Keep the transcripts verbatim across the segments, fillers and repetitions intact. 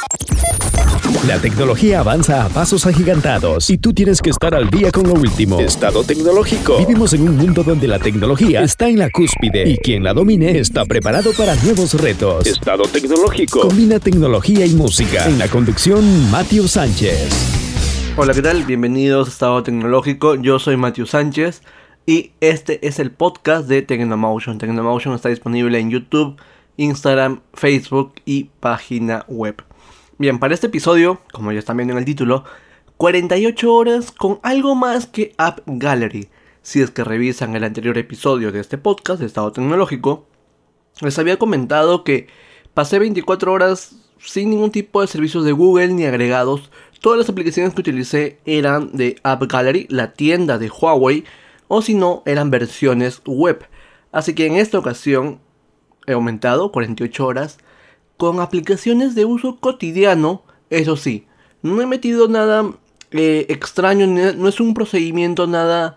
La tecnología avanza a pasos agigantados y tú tienes que estar al día con lo último. Estado tecnológico. Vivimos en un mundo donde la tecnología está en la cúspide y quien la domine está preparado para nuevos retos. Estado tecnológico. Combina tecnología y música. En la conducción, Matthew Sánchez. Hola, ¿qué tal? Bienvenidos a Estado Tecnológico. Yo soy Matthew Sánchez y este es el podcast de Tecnomotion. Tecnomotion está disponible en YouTube, Instagram, Facebook y página web. Bien, para este episodio, como ya están viendo en el título, cuarenta y ocho horas con algo más que App Gallery. Si es que revisan el anterior episodio de este podcast de Estado Tecnológico, les había comentado que pasé veinticuatro horas sin ningún tipo de servicios de Google ni agregados. Todas las aplicaciones que utilicé eran de App Gallery, la tienda de Huawei, o si no, eran versiones web. Así que en esta ocasión he aumentado cuarenta y ocho horas con aplicaciones de uso cotidiano. Eso sí, no he metido nada eh, extraño, no es un procedimiento nada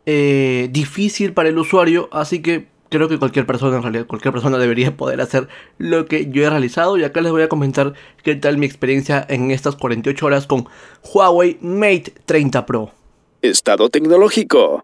eh, difícil para el usuario, así que creo que cualquier persona, en realidad cualquier persona debería poder hacer lo que yo he realizado. Y acá les voy a comentar qué tal mi experiencia en estas cuarenta y ocho horas con Huawei Mate treinta Pro. Estado tecnológico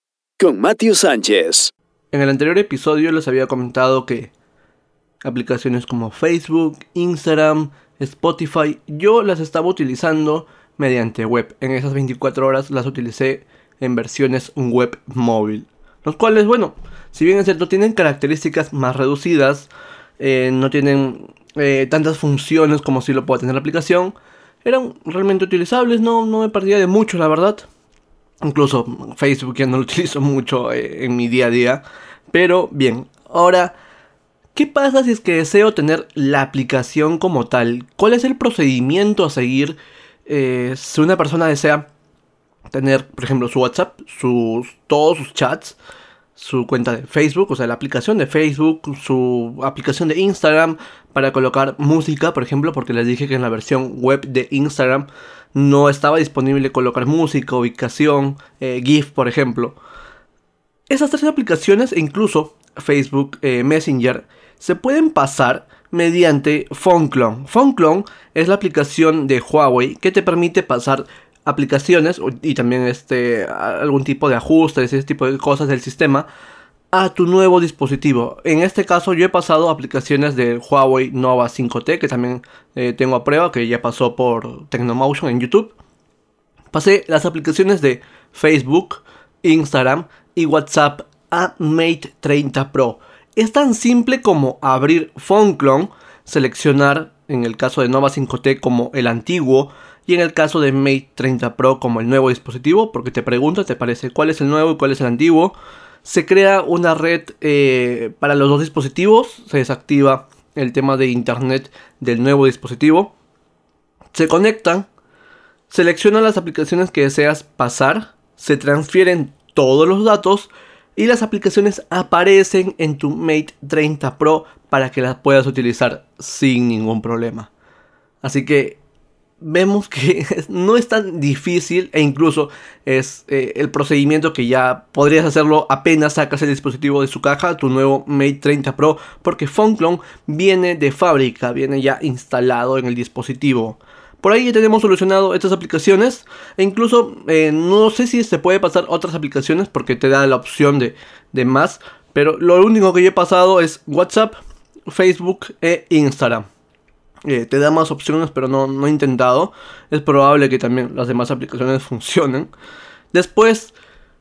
con Matthew Sánchez. En el anterior episodio les había comentado que aplicaciones como Facebook, Instagram, Spotify, yo las estaba utilizando mediante web. En esas veinticuatro horas las utilicé en versiones web móvil, los cuales, bueno, si bien es cierto, tienen características más reducidas, eh, no tienen eh, tantas funciones como si lo pueda tener la aplicación, eran realmente utilizables, no, no me perdía de mucho, la verdad. Incluso Facebook ya no lo utilizo mucho eh, en mi día a día. Pero bien, ahora, ¿qué pasa si es que deseo tener la aplicación como tal? ¿Cuál es el procedimiento a seguir eh, si una persona desea tener, por ejemplo, su WhatsApp, sus, todos sus chats, su cuenta de Facebook, o sea, la aplicación de Facebook, su aplicación de Instagram para colocar música, por ejemplo, porque les dije que en la versión web de Instagram no estaba disponible colocar música, ubicación, eh, GIF, por ejemplo? Esas tres aplicaciones e incluso Facebook eh, Messenger se pueden pasar mediante PhoneClone. PhoneClone es la aplicación de Huawei que te permite pasar aplicaciones y también este algún tipo de ajustes, ese tipo de cosas del sistema a tu nuevo dispositivo. En este caso yo he pasado aplicaciones de Huawei Nova cinco T, que también eh, tengo a prueba, que ya pasó por Tecnomotion en YouTube. Pasé las aplicaciones de Facebook, Instagram y WhatsApp a Mate treinta Pro. Es tan simple como abrir PhoneClone, seleccionar en el caso de Nova cinco T como el antiguo y en el caso de Mate treinta Pro como el nuevo dispositivo, porque te pregunta, te parece cuál es el nuevo y cuál es el antiguo. Se crea una red eh, para los dos dispositivos, se desactiva el tema de internet del nuevo dispositivo, se conectan, seleccionan las aplicaciones que deseas pasar, se transfieren todos los datos y las aplicaciones aparecen en tu Mate treinta Pro para que las puedas utilizar sin ningún problema. Así que vemos que no es tan difícil e incluso es eh, el procedimiento que ya podrías hacerlo apenas sacas el dispositivo de su caja, tu nuevo Mate treinta Pro, porque PhoneClone viene de fábrica, viene ya instalado en el dispositivo. Por ahí ya tenemos solucionado estas aplicaciones e incluso eh, no sé si se puede pasar otras aplicaciones porque te da la opción de, de más, pero lo único que yo he pasado es WhatsApp, Facebook e Instagram. Eh, te da más opciones, pero no, no he intentado. Es probable que también las demás aplicaciones funcionen. Después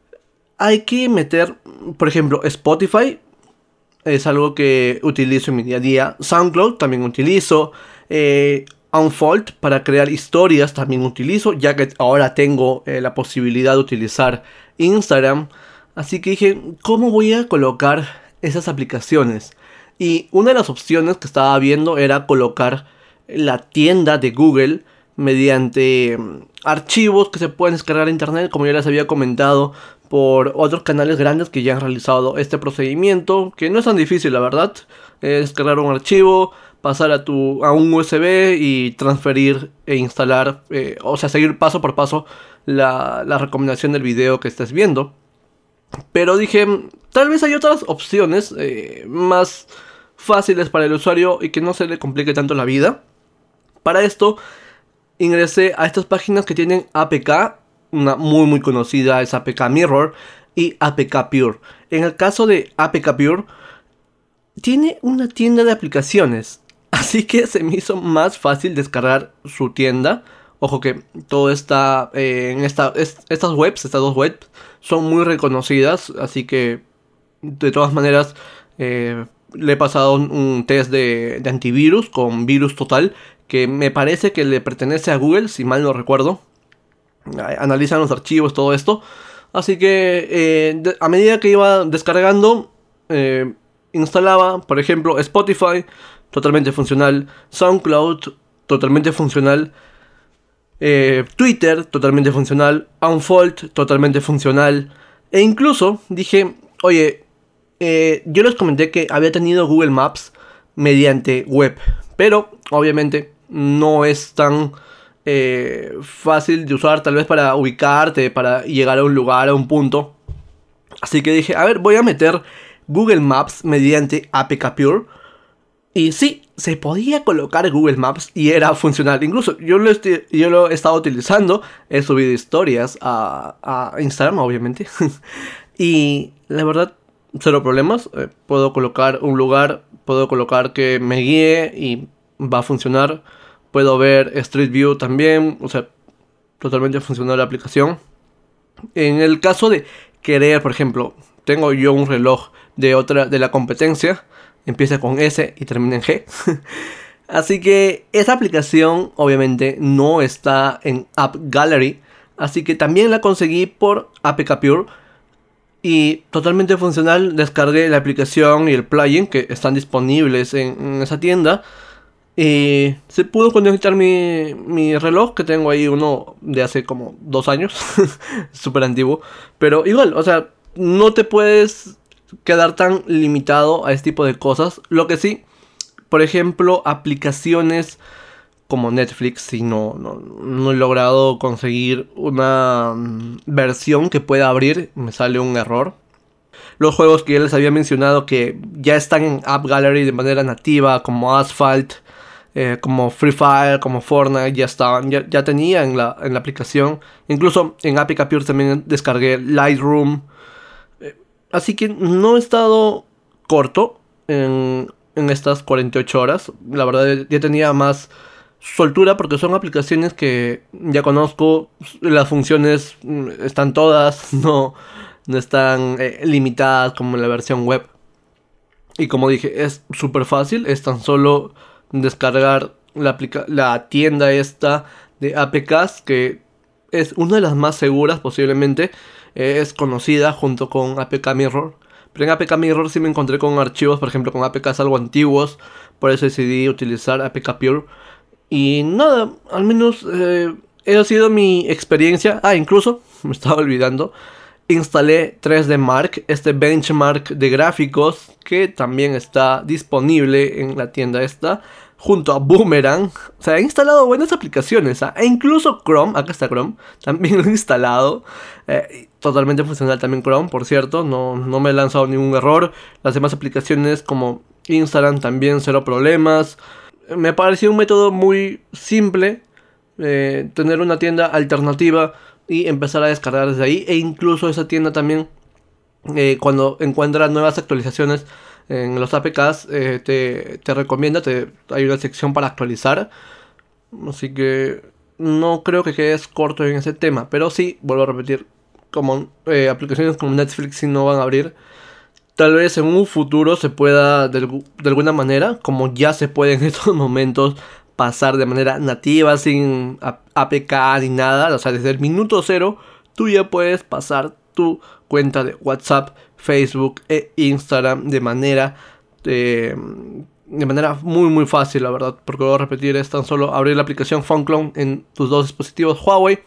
hay que meter, por ejemplo, Spotify. Es algo que utilizo en mi día a día. SoundCloud también utilizo. Eh, Unfold para crear historias también utilizo, ya que ahora tengo eh, la posibilidad de utilizar Instagram. Así que dije, ¿cómo voy a colocar esas aplicaciones? Y una de las opciones que estaba viendo era colocar la tienda de Google mediante um, archivos que se pueden descargar a internet, como ya les había comentado por otros canales grandes que ya han realizado este procedimiento, que no es tan difícil, la verdad. Es descargar un archivo, pasar a, tu, a un U S B y transferir e instalar, eh, o sea, seguir paso por paso la, la recomendación del video que estés viendo. Pero dije, tal vez hay otras opciones eh, más fáciles para el usuario y que no se le complique tanto la vida. Para esto ingresé a estas páginas que tienen A P K, una muy muy conocida es A P K Mirror y A P K Pure. En el caso de A P K Pure, tiene una tienda de aplicaciones, así que se me hizo más fácil descargar su tienda. Ojo que todo está eh, en esta, es, estas webs, estas dos webs son muy reconocidas, así que de todas maneras eh, le he pasado un, un test de, de antivirus con Virus Total, que me parece que le pertenece a Google, si mal no recuerdo. Analizan los archivos, todo esto. Así que eh, de, a medida que iba descargando, eh, instalaba, por ejemplo, Spotify, totalmente funcional, SoundCloud, totalmente funcional, eh, Twitter, totalmente funcional, Unfold, totalmente funcional, e incluso dije, oye, eh, yo les comenté que había tenido Google Maps mediante web, pero obviamente no es tan eh, fácil de usar, tal vez para ubicarte, para llegar a un lugar, a un punto. Así que dije, a ver, voy a meter Google Maps mediante A P K Pure. Y sí, se podía colocar Google Maps y era funcional. Incluso yo lo, estoy, yo lo he estado utilizando. He subido historias a, a Instagram, obviamente. Y la verdad, cero problemas. Eh, puedo colocar un lugar, puedo colocar que me guíe y va a funcionar. Puedo ver Street View también. O sea, totalmente funcional la aplicación. En el caso de querer, por ejemplo, tengo yo un reloj de otra de la competencia. Empieza con S y termina en G. Así que esa aplicación obviamente no está en App Gallery. Así que también la conseguí por A P K Pure. Y totalmente funcional. Descargué la aplicación y el plugin que están disponibles en, en esa tienda. Y se pudo conectar mi, mi reloj, que tengo ahí uno de hace como dos años. Súper antiguo. Pero igual, o sea, no te puedes quedar tan limitado a este tipo de cosas. Lo que sí, por ejemplo, aplicaciones como Netflix, si no, no, no he logrado conseguir una um, versión que pueda abrir, me sale un error. Los juegos que ya les había mencionado que ya están en App Gallery de manera nativa, como Asphalt, eh, como Free Fire, como Fortnite, ya estaban, ya, ya tenía en la, en la aplicación. Incluso en A P K Pure también descargué Lightroom. Así que no he estado corto en, en estas cuarenta y ocho horas. La verdad ya tenía más soltura porque son aplicaciones que ya conozco. Las funciones están todas, no, no están eh, limitadas como en la versión web. Y como dije, es súper fácil. Es tan solo descargar la, aplica- la tienda esta de A P Ks, que es una de las más seguras posiblemente. Es conocida junto con A P K Mirror. Pero en A P K Mirror sí me encontré con archivos, por ejemplo, con A P Ks algo antiguos. Por eso decidí utilizar A P K Pure. Y nada, al menos eh, esa ha sido mi experiencia. Ah, incluso, me estaba olvidando, instalé tres D Mark, este benchmark de gráficos que también está disponible en la tienda esta, junto a Boomerang. O sea, he instalado buenas aplicaciones, ¿eh? E incluso Chrome, acá está Chrome, también lo he instalado. Eh, totalmente funcional también Chrome, por cierto, no, no me he lanzado ningún error. Las demás aplicaciones como Instagram también cero problemas. Me pareció un método muy simple, eh, tener una tienda alternativa y empezar a descargar desde ahí. E incluso esa tienda también, eh, cuando encuentra nuevas actualizaciones en los A P Ks, eh, te, te recomienda, te, hay una sección para actualizar. Así que no creo que quedes corto en ese tema. Pero sí, vuelvo a repetir, como eh, aplicaciones como Netflix sí no van a abrir. Tal vez en un futuro se pueda de, de alguna manera, como ya se puede en estos momentos, pasar de manera nativa, sin A P K ni nada. O sea, desde el minuto cero, tú ya puedes pasar tu cuenta de WhatsApp, Facebook e Instagram de manera de, de manera muy muy fácil, la verdad. Porque voy a repetir, es tan solo abrir la aplicación PhoneClone en tus dos dispositivos Huawei,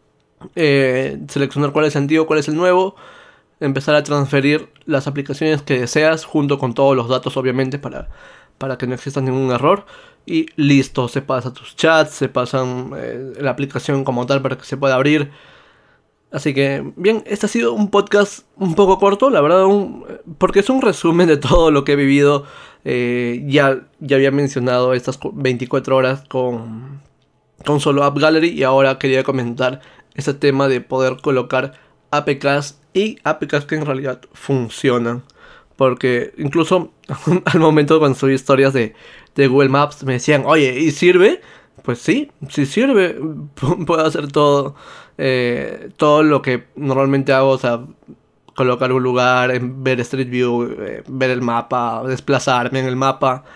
eh, seleccionar cuál es el antiguo, cuál es el nuevo, empezar a transferir las aplicaciones que deseas junto con todos los datos, obviamente, para, para que no exista ningún error. Y listo, se pasa tus chats, se pasan eh, la aplicación como tal para que se pueda abrir. Así que, bien, este ha sido un podcast un poco corto, la verdad, un, porque es un resumen de todo lo que he vivido. Eh, ya, ya había mencionado estas veinticuatro horas con, con solo App Gallery, y ahora quería comentar este tema de poder colocar A P Ks y A P Ks que en realidad funcionan. Porque incluso al momento cuando subí historias de, de Google Maps me decían, oye, ¿y sirve? Pues sí, sí sirve. Puedo hacer todo, eh, todo lo que normalmente hago, o sea, colocar un lugar, ver Street View, eh, ver el mapa, desplazarme en el mapa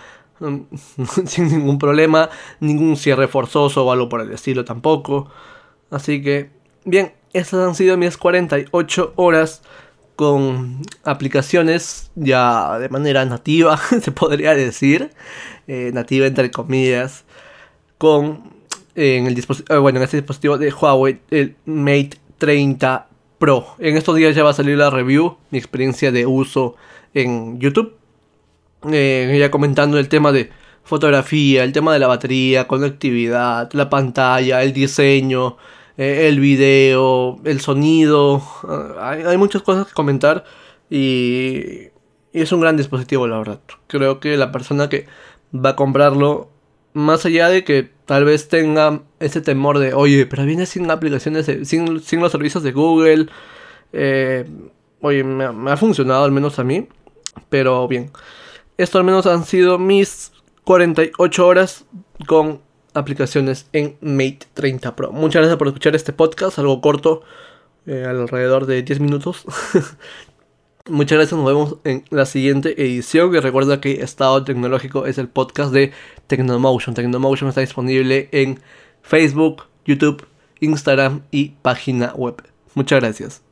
sin ningún problema, ningún cierre forzoso o algo por el estilo tampoco. Así que, bien, estas han sido mis cuarenta y ocho horas con aplicaciones ya de manera nativa, se podría decir, eh, nativa entre comillas, con eh, en el dispositivo, eh, bueno, en este dispositivo de Huawei, el Mate treinta Pro. En estos días ya va a salir la review, mi experiencia de uso en YouTube, eh, ya comentando el tema de fotografía, el tema de la batería, conectividad, la pantalla, el diseño, eh, el video, el sonido. Uh, hay, hay muchas cosas que comentar y, y es un gran dispositivo, la verdad. Creo que la persona que va a comprarlo, más allá de que tal vez tenga ese temor de, oye, pero viene sin aplicaciones, de, sin, sin los servicios de Google, eh, oye, me, me ha funcionado al menos a mí, pero bien. Esto al menos han sido mis cuarenta y ocho horas con aplicaciones en Mate treinta Pro. Muchas gracias por escuchar este podcast, algo corto, eh, alrededor de diez minutos. Muchas gracias, nos vemos en la siguiente edición. Y recuerda que Estado Tecnológico es el podcast de Tecnomotion. Tecnomotion está disponible en Facebook, YouTube, Instagram y página web. Muchas gracias.